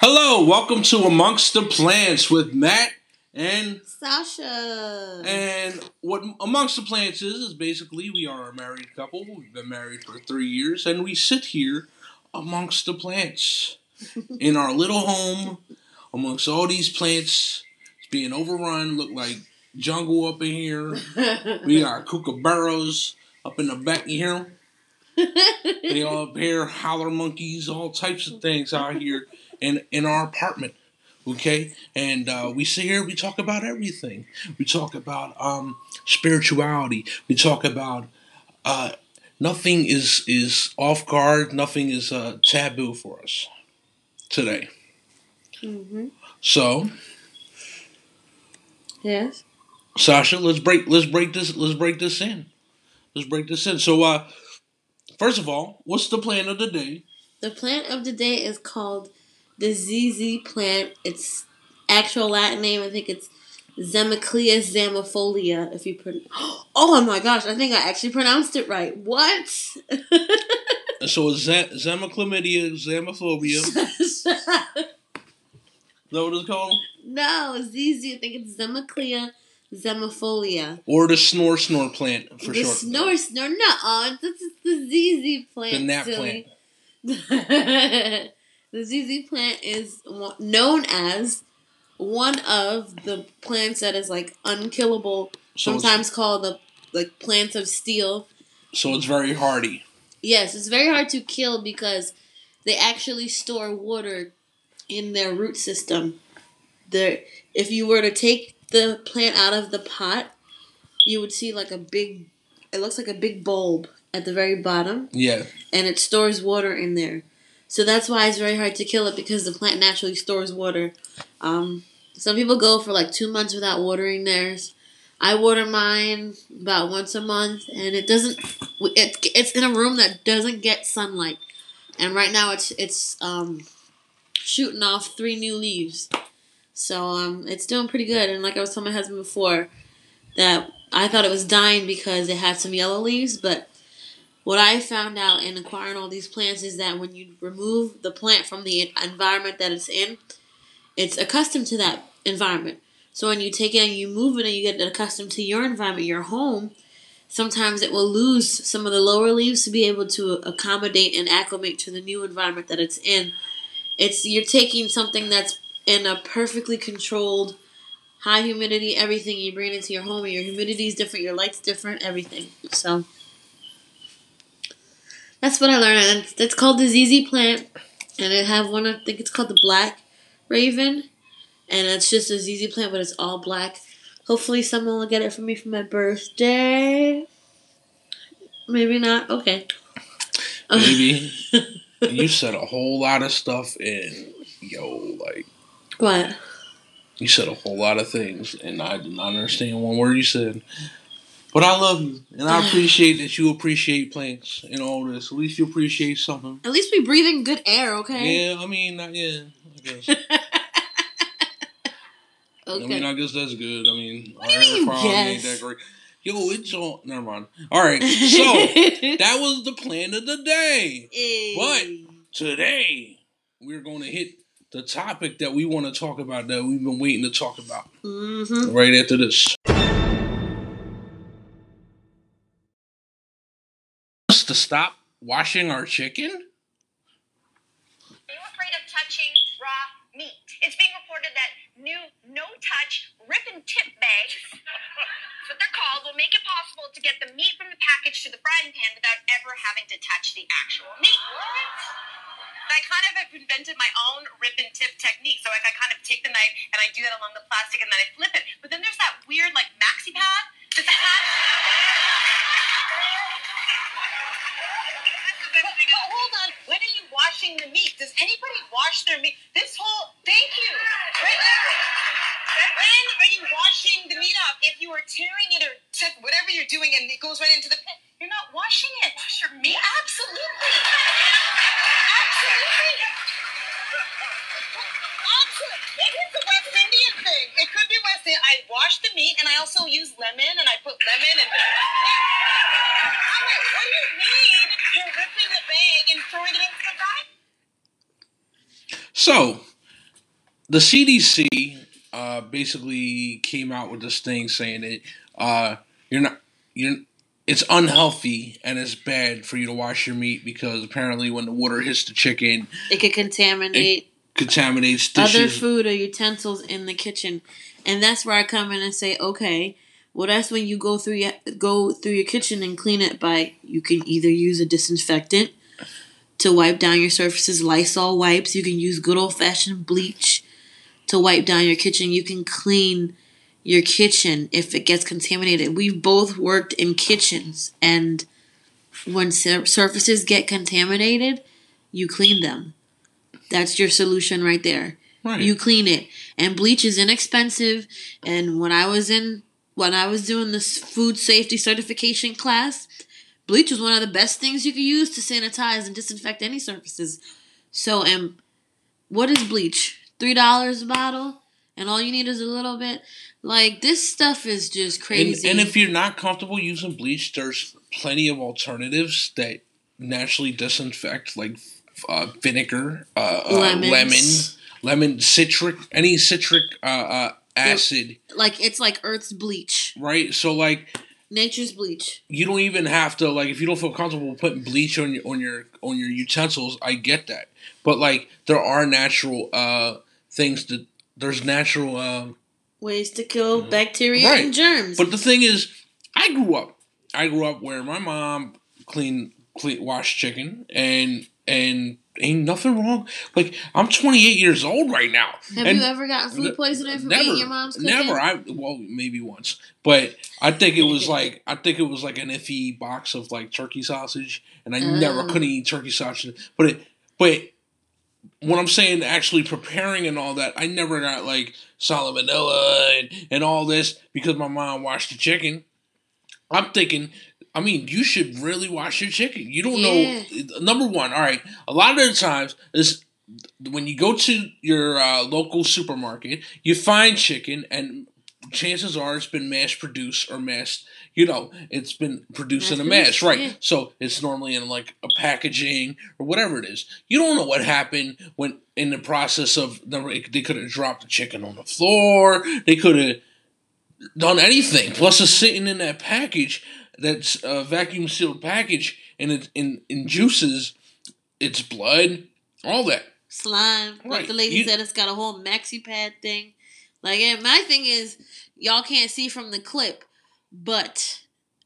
Hello, welcome to Amongst the Plants with Matt and Sasha. And what Amongst the Plants is basically we are a married couple. We've been married for 3 years, and we sit here amongst the plants in our little home amongst all these plants. It's being overrun. Look like jungle up in here. We got kookaburras up in the back here. They all up here, holler monkeys, all types of things out here in our apartment. Okay, and we sit here. We talk about everything. We talk about spirituality. We talk about nothing is off guard. Nothing is taboo for us today. Mm-hmm. So, Yes. Sasha, let's break this in. Let's break this in. So, first of all, what's the plant of the day? The plant of the day is called the ZZ plant. Its actual Latin name, I think it's Zemicleus zamifolia. If you oh my gosh, I think I actually pronounced it right. What? So it's Zemiclamidia, Zamophobia. Is that what it's called? No, ZZ. I think it's Zemicleus zamifolia. Or the snore plant for the short. Snore. No, this is the ZZ plant. The nap silly. plant. The ZZ plant is known as one of the plants that is like unkillable. So sometimes called the plants of steel. So it's very hardy. Yes, it's very hard to kill because they actually store water in their root system. If you were to take the plant out of the pot, you would see like it looks like a big bulb at the very bottom. Yeah. And it stores water in there. So that's why it's very hard to kill it, because the plant naturally stores water. Some people go for like 2 months without watering theirs. I water mine about once a month, and it doesn't. It's in a room that doesn't get sunlight, and right now it's shooting off 3 new leaves. So it's doing pretty good. And like I was telling my husband before, that I thought it was dying because it had some yellow leaves, but what I found out in acquiring all these plants is that when you remove the plant from the environment that it's in, it's accustomed to that environment. So when you take it and you move it and you get accustomed to your environment, your home, sometimes it will lose some of the lower leaves to be able to accommodate and acclimate to the new environment that it's in. You're taking something that's in a perfectly controlled, high humidity, everything, you bring it into your home, and your humidity is different, your light's different, everything. So that's what I learned. And it's called the ZZ plant. And it have one, I think it's called the Black Raven. And it's just a ZZ plant, but it's all black. Hopefully someone will get it for me for my birthday. Maybe not. Okay. Maybe. You said a whole lot of stuff and What? You said a whole lot of things and I did not understand one word you said. But I love you, and I appreciate that you appreciate plants and all this. At least you appreciate something. At least we breathe in good air, okay? Yeah, I guess. Okay. I guess that's good. What do you mean, quality ain't that great. Yo, it's all... Never mind. All right, so that was the plan of the day. Hey. But today, we're going to hit the topic that we want to talk about, that we've been waiting to talk about. Mm-hmm. Right after this. To stop washing our chicken? Are you afraid of touching raw meat? It's being reported that new no-touch rip and tip bags, that's what they're called, will make it possible to get the meat from the package to the frying pan without ever having to touch the actual meat. What? I kind of have invented my own rip and tip technique. So I kind of take the knife and I do that along the plastic and then I flip it. But then there's that weird maxi pad that's attached. Hold on. When are you washing the meat? Does anybody wash their meat? Thank you. Right there. When are you washing the meat up? If you are tearing it or whatever you're doing and it goes right into the pan, you're not washing it. Wash your meat? Absolutely. Maybe it's a West Indian thing. It could be West Indian. I wash the meat and I also use lemon and I put lemon and... I'm like, what do you mean you're ripping the bag and throwing it into the fry? So, the CDC basically came out with this thing saying that you're not you're it's unhealthy and it's bad for you to wash your meat because apparently when the water hits the chicken, it could contaminates dishes, other food or utensils in the kitchen, and that's where I come in and say, okay, well that's when you go through your kitchen and clean it by you can either use a disinfectant to wipe down your surfaces, Lysol wipes. You can use good old fashioned bleach to wipe down your kitchen. You can clean your kitchen if it gets contaminated. We've both worked in kitchens, and when surfaces get contaminated, you clean them. That's your solution right there. Right. You clean it, and bleach is inexpensive. And when I was doing this food safety certification class, bleach was one of the best things you could use to sanitize and disinfect any surfaces. So, and what is bleach? $3 a bottle, and all you need is a little bit. Like, this stuff is just crazy. And if you're not comfortable using bleach, there's plenty of alternatives that naturally disinfect, like vinegar, lemon, citric, any citric acid. Like, it's like Earth's bleach. Right? So, like, nature's bleach. You don't even have to, like, if you don't feel comfortable putting bleach on your utensils, I get that. But, like, there are natural things that there's natural ways to kill bacteria and germs. But the thing is, I grew up where my mom clean washed chicken and ain't nothing wrong. Like, I'm 28 years old right now. Have you ever gotten food poisoning from eating your mom's cooking? Never. Well, maybe once, but I think it was like an iffy box of like turkey sausage, and I never couldn't eat turkey sausage. But when I'm saying actually preparing and all that, I never got like salmonella and all this because my mom washed the chicken. I'm thinking, I mean, you should really wash your chicken. You don't know. Number one, all right, a lot of the times is when you go to your local supermarket, you find chicken, and chances are it's been mass produced or mass. It's been produced in a mass, right? Yeah. So it's normally in like a packaging or whatever it is. You don't know what happened when in the process of they could have dropped the chicken on the floor. They could have done anything. Plus, it's sitting in that package. That's a vacuum sealed package, and it's in juices, it's blood, all that slime. Right. Like the lady said, it's got a whole maxi pad thing. Like, and my thing is, y'all can't see from the clip, but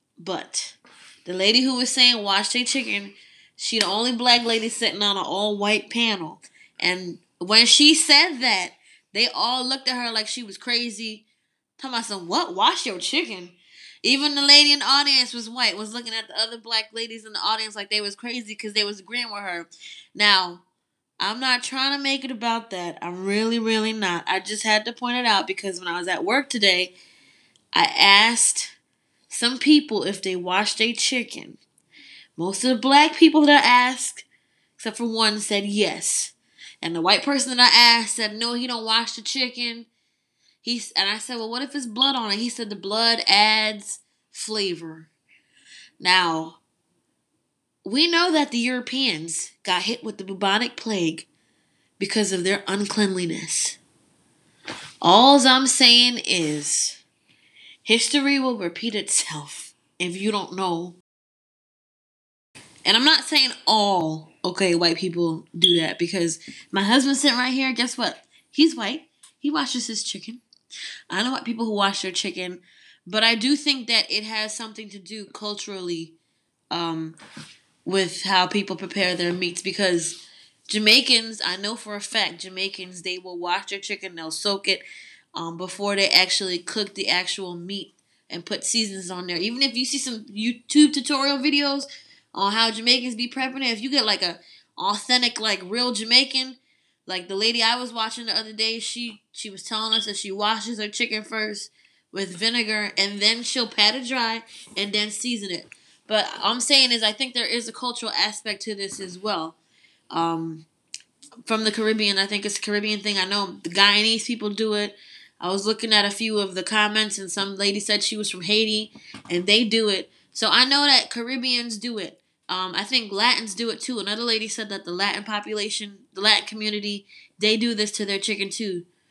the lady who was saying wash their chicken, she the only black lady sitting on an all white panel, and when she said that, they all looked at her like she was crazy. Talking about some what? Wash your chicken. Even the lady in the audience was white, was looking at the other black ladies in the audience like they was crazy because they was agreeing with her. Now, I'm not trying to make it about that. I'm really, really not. I just had to point it out because when I was at work today, I asked some people if they washed their chicken. Most of the black people that I asked, except for one, said yes. And the white person that I asked said, no, he don't wash the chicken. And I said, well, what if there's blood on it? He said the blood adds flavor. Now, we know that the Europeans got hit with the bubonic plague because of their uncleanliness. All I'm saying is history will repeat itself if you don't know. And I'm not saying all, white people do that because my husband's sitting right here. Guess what? He's white. He washes his chicken. I know white people who wash their chicken, but I do think that it has something to do culturally with how people prepare their meats because Jamaicans, I know for a fact, Jamaicans, they will wash their chicken, they'll soak it before they actually cook the actual meat and put seasons on there. Even if you see some YouTube tutorial videos on how Jamaicans be prepping it, if you get like a authentic, like real Jamaican, like the lady I was watching the other day, she was telling us that she washes her chicken first with vinegar and then she'll pat it dry and then season it. But all I'm saying is I think there is a cultural aspect to this as well. From the Caribbean, I think it's a Caribbean thing. I know the Guyanese people do it. I was looking at a few of the comments and some lady said she was from Haiti and they do it. So I know that Caribbeans do it. I think Latins do it too. Another lady said that the Latin population, the Latin community, they do this to their chicken too.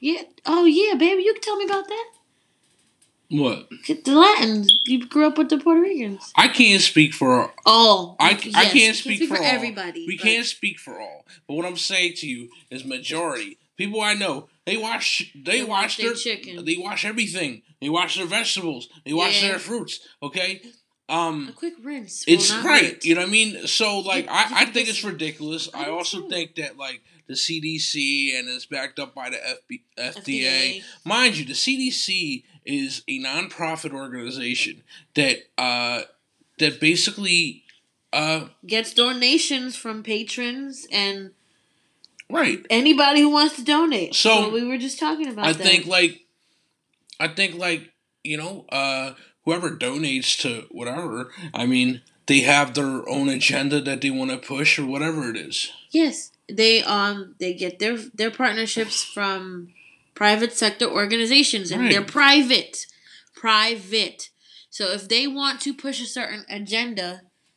Yeah. Oh, yeah, baby. You can tell me about that. What? The Latins. You grew up with the Puerto Ricans. I can't speak for... Oh. I yes, can't speak for all. everybody. We can't speak for all. But what I'm saying to you is majority. People I know, they wash their chicken. They wash everything. They wash their vegetables. They wash their fruits. Okay? A quick rinse. It's right. Hurt. You know what I mean? So, like, I think it's ridiculous. I also think that, like, the CDC, and it's backed up by the FDA. Mind you, the CDC is a non-profit organization that basically gets donations from patrons and right anybody who wants to donate. So we were just talking about. I think you know, whoever donates to whatever, I mean, they have their own agenda that they want to push or whatever it is. Yes, they get their partnerships from private sector organizations, and they're private. So if they want to push a certain agenda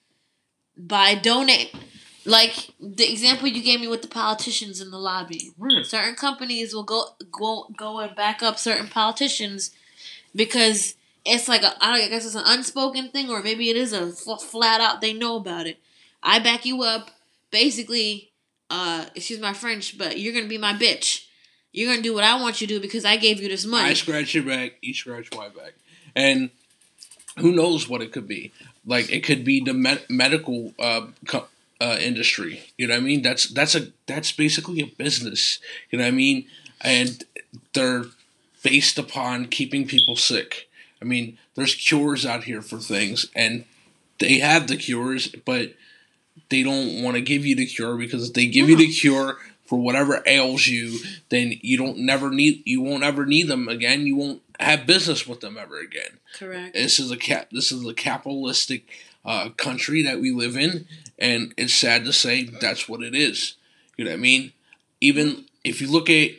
by donate, like the example you gave me with the politicians in the lobby, certain companies will go and back up certain politicians because it's like I guess it's an unspoken thing, or maybe it is a flat out they know about it. I back you up, basically. Excuse my French, but you're gonna be my bitch. You're gonna do what I want you to do because I gave you this money. I scratch your back, you scratch my back, and who knows what it could be? Like it could be the medical industry. You know what I mean? That's basically a business. You know what I mean? And they're based upon keeping people sick. I mean, there's cures out here for things, and they have the cures, but they don't want to give you the cure because if they give you the cure for whatever ails you, then you won't ever need them again. You won't have business with them ever again. Correct. This is a capitalistic country that we live in, and it's sad to say that's what it is. You know what I mean? Even if you look at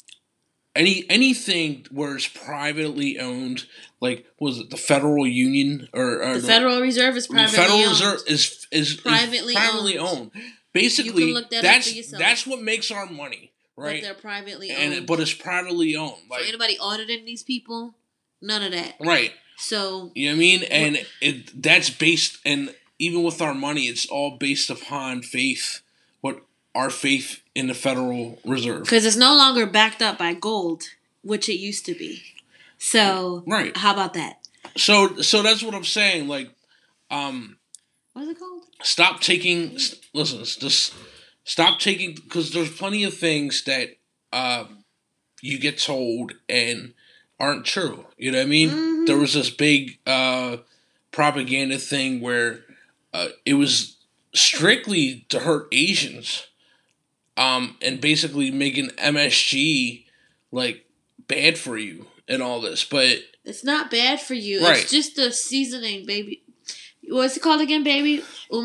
anything where it's privately owned, like was it the Federal Union or the Federal Reserve is privately owned. The Federal Reserve is privately owned. Basically, you can look that up for yourself. That's what makes our money, right? But they're privately owned. But it's privately owned. Like, so anybody auditing these people, none of that. Right. So you know what I mean, and that's based, and even with our money, it's all based upon faith. What our faith in the Federal Reserve, because it's no longer backed up by gold, which it used to be. So how about that? So that's what I'm saying. Like, what is it called? Stop taking. Listen, just stop taking, because there's plenty of things that you get told and aren't true. You know what I mean? Mm-hmm. There was this big propaganda thing where it was strictly to hurt Asians, and basically making MSG like bad for you and all this, but it's not bad for you. Right. It's just a seasoning, baby. What's it called again, baby?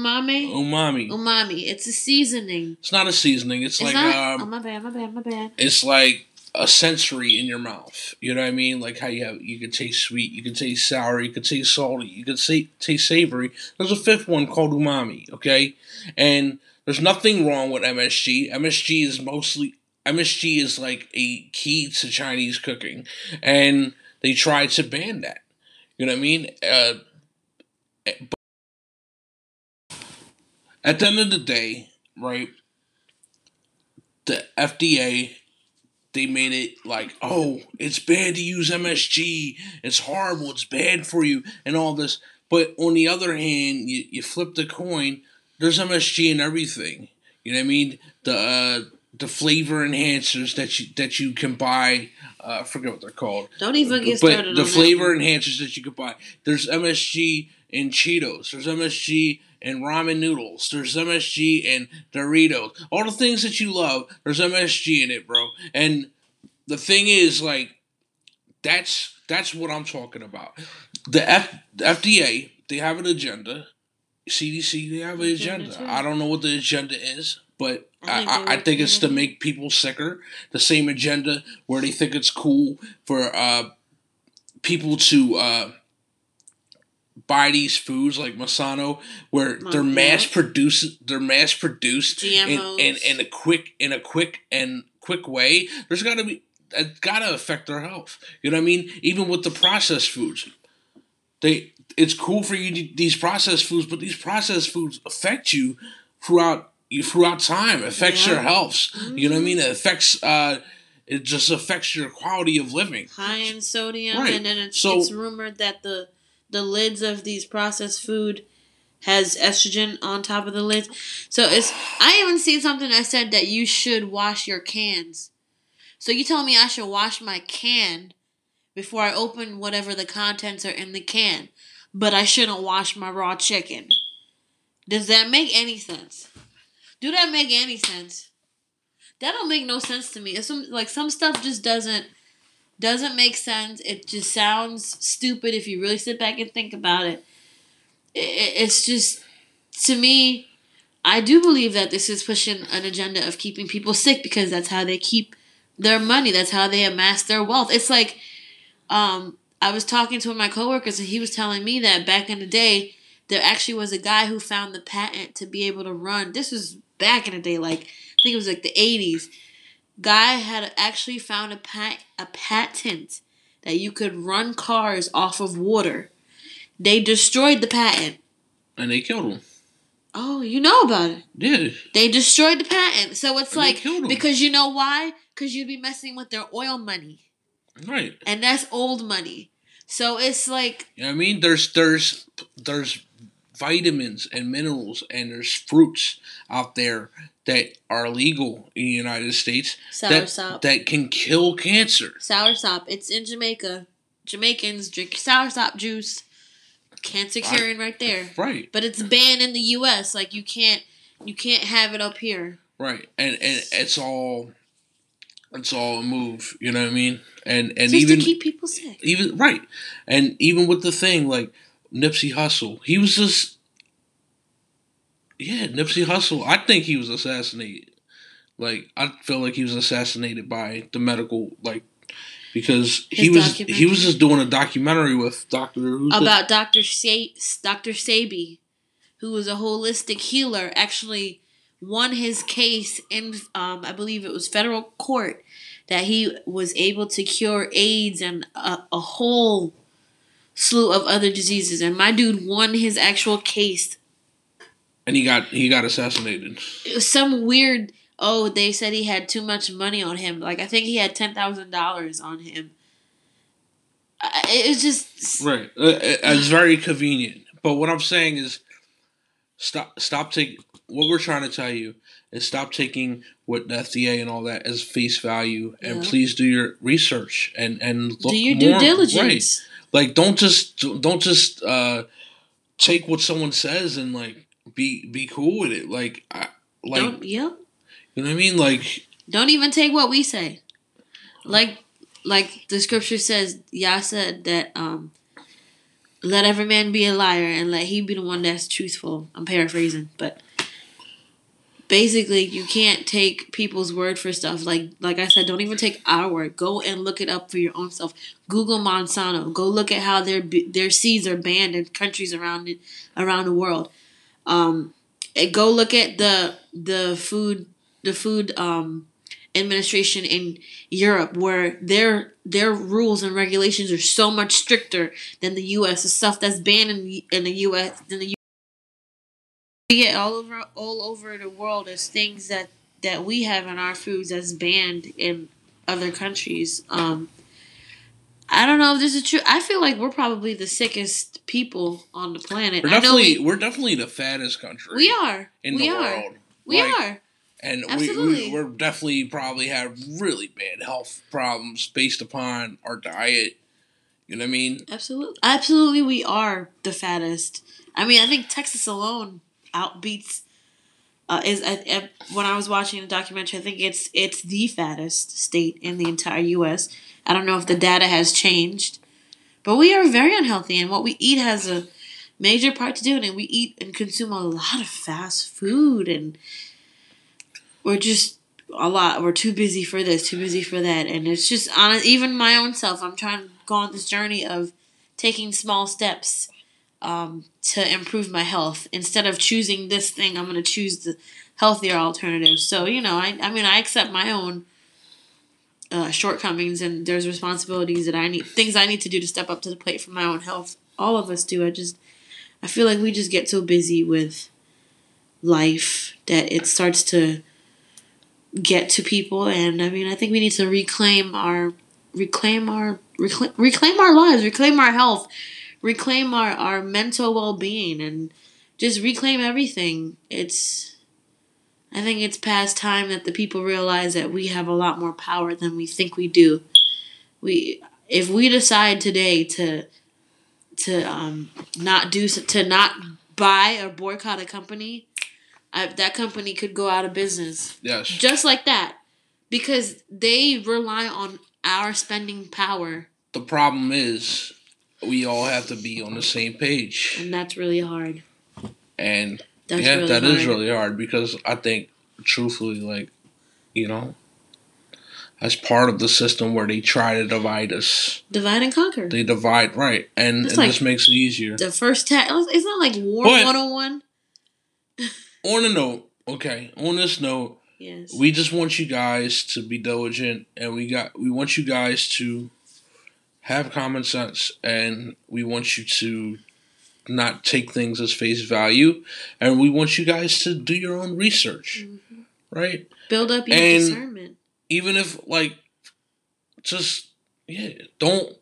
Umami. It's a seasoning. It's not a seasoning. It's like not, oh, my bad. It's like a sensory in your mouth. You know what I mean? Like how you can taste sweet, you can taste sour, you can taste salty, you can taste savory. There's a fifth one called umami. Okay, and there's nothing wrong with MSG. MSG is like a key to Chinese cooking, and they tried to ban that. You know what I mean? But at the end of the day, right, the FDA, they made it like, oh, it's bad to use MSG, it's horrible, it's bad for you, and all this. But on the other hand, you flip the coin, there's MSG in everything. You know what I mean? The flavor enhancers that you can buy, I forget what they're called. Don't even get started on the flavor enhancers that you can buy. There's MSG in Cheetos. There's MSG in ramen noodles. There's MSG in Doritos. All the things that you love, there's MSG in it, bro. And the thing is, like, that's what I'm talking about. The FDA, they have an agenda. CDC, they have an agenda. I don't know what the agenda is, but I think it's to make people sicker. The same agenda where they think it's cool for people to buy these foods like Masano, where they're mass produced GMOs. in a quick way. There's that gotta affect our health. You know what I mean? Even with the processed foods, it's cool for you to eat these processed foods, but these processed foods affect you throughout time. It affects your health. Mm-hmm. You know what I mean? It just affects your quality of living. High in sodium, right. And then it's rumored that the lids of these processed food has estrogen on top of the lids. So I even seen something that said that you should wash your cans. So you telling me I should wash my can before I open whatever the contents are in the can, but I shouldn't wash my raw chicken. Does that make any sense? Do that make any sense? That don't make no sense to me. It's some stuff just doesn't make sense. It just sounds stupid if you really sit back and think about it. It's just, to me, I do believe that this is pushing an agenda of keeping people sick because that's how they keep their money. That's how they amass their wealth. It's like, I was talking to one of my coworkers and he was telling me that back in the day, there actually was a guy who found the patent to be able to run. This was back in the day, like, I think it was like the 80s. Guy had actually found a patent that you could run cars off of water. They destroyed the patent. And they killed him. Oh, you know about it. Yeah. They destroyed the patent. So it's like, because you know why? Because you'd be messing with their oil money. Right. And that's old money. So it's like... You know what I mean? There's vitamins and minerals and there's fruits out there that are legal in the United States soursop that can kill cancer. Soursop. It's in Jamaica. Jamaicans drink soursop juice. Cancer curing right there. Right. But it's banned in the US. Like you can't have it up here. Right. And it's all a move, you know what I mean? And just even to keep people sick. Even right. And even with the thing like Nipsey Hussle, he was just Nipsey Hussle, I think he was assassinated. Like I feel like he was assassinated by the medical because he was just doing a documentary with Dr. Sebi, who was a holistic healer, actually won his case in I believe it was federal court that he was able to cure AIDS and a whole slew of other diseases, and my dude won his actual case. And he got assassinated. It was some weird. Oh, they said he had too much money on him. Like I think he had $10,000 on him. It's just right. It's very convenient. But what I'm saying is, stop taking. What we're trying to tell you is stop taking what the FDA and all that as face value, and please do your research and look do your due diligence. Right. Like don't just take what someone says and be cool with it. You know what I mean? Like don't even take what we say. Like the scripture says, Yah said that let every man be a liar and let he be the one that's truthful. I'm paraphrasing, but basically you can't take people's word for stuff. Like I said, don't even take our word. Go and look it up for your own self. Google Monsanto. Go look at how their seeds are banned in countries around the world. Go look at the food administration in Europe, where their rules and regulations are so much stricter than the U.S. The stuff that's banned in the U.S. than the U.S. We get all over the world as things that we have in our foods that's banned in other countries. I don't know if this is true. I feel like we're probably the sickest people on the planet. We're definitely the fattest country. We are in the world. We are. And we're definitely probably have really bad health problems based upon our diet. You know what I mean? Absolutely, we are the fattest. I mean, I think Texas alone outbeats. When I was watching the documentary, I think it's the fattest state in the entire U.S. I don't know if the data has changed, but we are very unhealthy, and what we eat has a major part to do in it. We eat and consume a lot of fast food, and we're just we're too busy for this, too busy for that, and it's just even my own self. I'm trying to go on this journey of taking small steps to improve my health. Instead of choosing this thing, I'm going to choose the healthier alternative. So I accept my own shortcomings, and there's responsibilities that things I need to do to step up to the plate for my own health. All of us do. I feel like we just get so busy with life that it starts to get to people. And I mean, I think we need to reclaim our lives, reclaim our health, reclaim our mental well-being, and just reclaim everything. I think it's past time that the people realize that we have a lot more power than we think we do. If we decide today to not buy or boycott a company, that company could go out of business. Yes. Just like that. Because they rely on our spending power. The problem is we all have to be on the same page. And that's really hard. And that is really hard, because I think, truthfully, like, you know, as part of the system where they try to divide us. Divide and conquer. They divide, right. And it just makes it easier. The first it's not like War 101. On this note, yes, we just want you guys to be diligent, and we want you guys to have common sense, and we want you to not take things as face value, and we want you guys to do your own research, right? Build up your discernment. Even if, like, just don't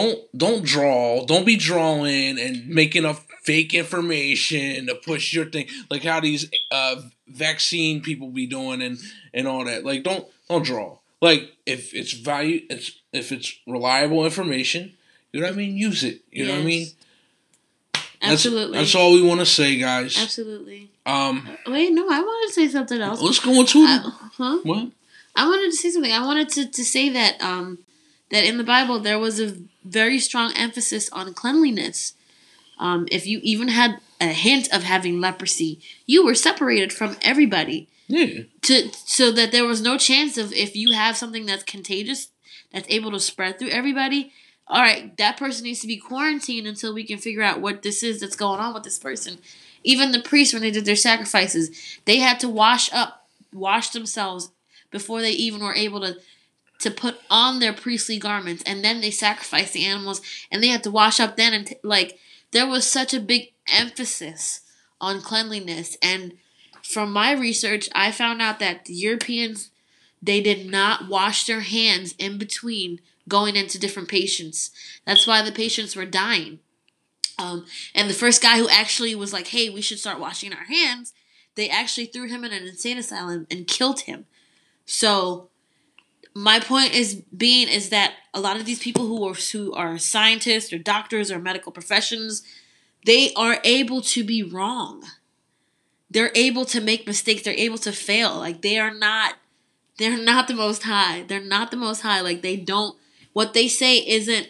be drawing and making up fake information to push your thing, like how these vaccine people be doing and all that. Like, don't draw. Like, if it's if it's reliable information, you know what I mean, use it. You know what I mean? Absolutely. That's all we want to say, guys. Absolutely. Wait, no, I wanted to say something else. Let's go into huh? What? I wanted to say something. I wanted to say that that in the Bible there was a very strong emphasis on cleanliness. If you even had a hint of having leprosy, you were separated from everybody. Yeah. So that there was no chance of, if you have something that's contagious, that's able to spread through everybody, all right, that person needs to be quarantined until we can figure out what this is that's going on with this person. Even the priests, when they did their sacrifices, they had to wash themselves before they even were able to put on their priestly garments, and then they sacrificed the animals, and they had to wash up then, and there was such a big emphasis on cleanliness. And from my research, I found out that the Europeans, they did not wash their hands in between going into different patients. That's why the patients were dying. And the first guy who actually was like, hey, we should start washing our hands, they actually threw him in an insane asylum and killed him. So my point is that a lot of these people who are scientists or doctors or medical professions, they are able to be wrong. They're able to make mistakes. They're able to fail. Like, they're not the Most High. They're not the Most High. Like, what they say isn't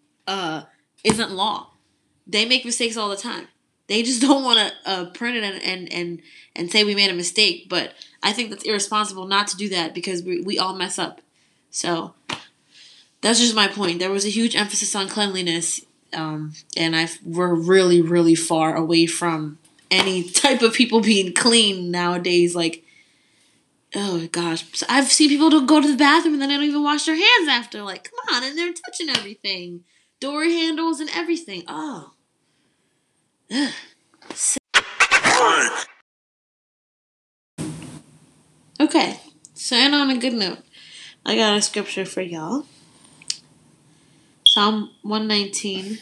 law. They make mistakes all the time. They just don't want to print it and say we made a mistake. But I think that's irresponsible not to do that, because we all mess up. So that's just my point. There was a huge emphasis on cleanliness, and we're really, really far away from any type of people being clean nowadays. Like, oh gosh, I've seen people go to the bathroom and then they don't even wash their hands after. Like, come on, and they're touching everything, door handles and everything. Oh, ugh. Okay, so and on a good note, I got a scripture for y'all. Psalm 119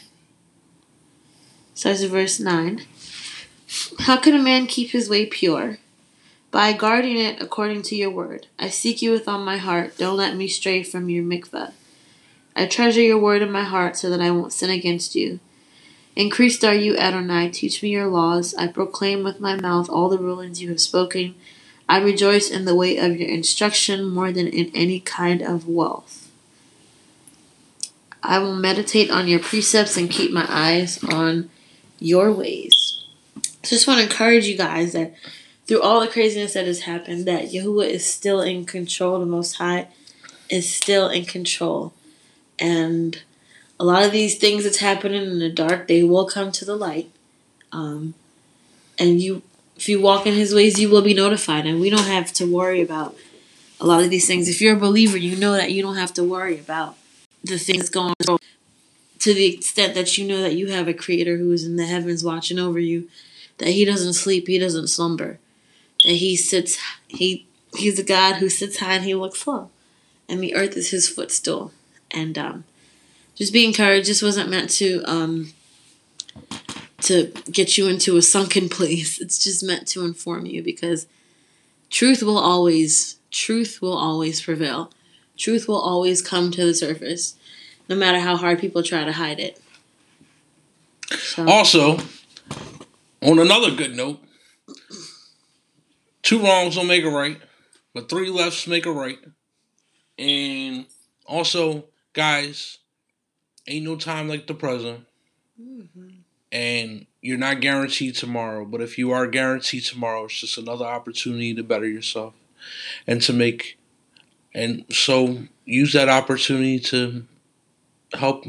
says, verse 9. How can a man keep his way pure? By guarding it according to your word. I seek you with all my heart. Don't let me stray from your mikvah. I treasure your word in my heart so that I won't sin against you. Increased are you, Adonai. Teach me your laws. I proclaim with my mouth all the rulings you have spoken. I rejoice in the way of your instruction more than in any kind of wealth. I will meditate on your precepts and keep my eyes on your ways. So I just want to encourage you guys that through all the craziness that has happened, that Yahuwah is still in control. The Most High is still in control. And a lot of these things that's happening in the dark, they will come to the light. And if you walk in His ways, you will be notified. And we don't have to worry about a lot of these things. If you're a believer, you know that you don't have to worry about the things going on, to the extent that you know that you have a creator who is in the heavens watching over you, that he doesn't sleep, he doesn't slumber, that he's a God who sits high and he looks low, and the earth is his footstool. And just be encouraged. This wasn't meant to get you into a sunken place. It's just meant to inform you, because truth will always prevail. Truth will always come to the surface, no matter how hard people try to hide it. So. Also, on another good note, 2 wrongs don't make a right, but 3 lefts make a right. And also, guys, ain't no time like the present. Mm-hmm. And you're not guaranteed tomorrow, but if you are guaranteed tomorrow, it's just another opportunity to better yourself and so use that opportunity to help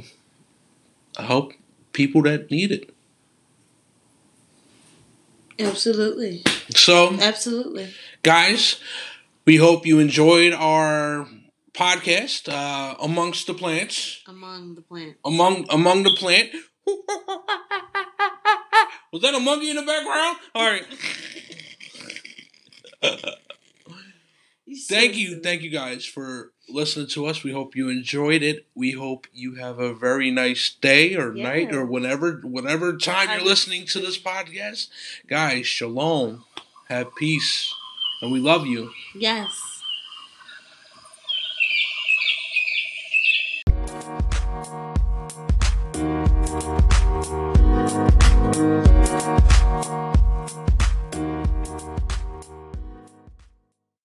people that need it. Absolutely. So, absolutely, guys, we hope you enjoyed our podcast, Amongst the Plants. Among the Plant. Among the Plant. Was that a monkey in the background? All right. Thank you guys for listening to us. We hope you enjoyed it. We hope you have a very nice day or night or whatever time you're listening to this podcast. Guys, shalom. Have peace. And we love you. Yes.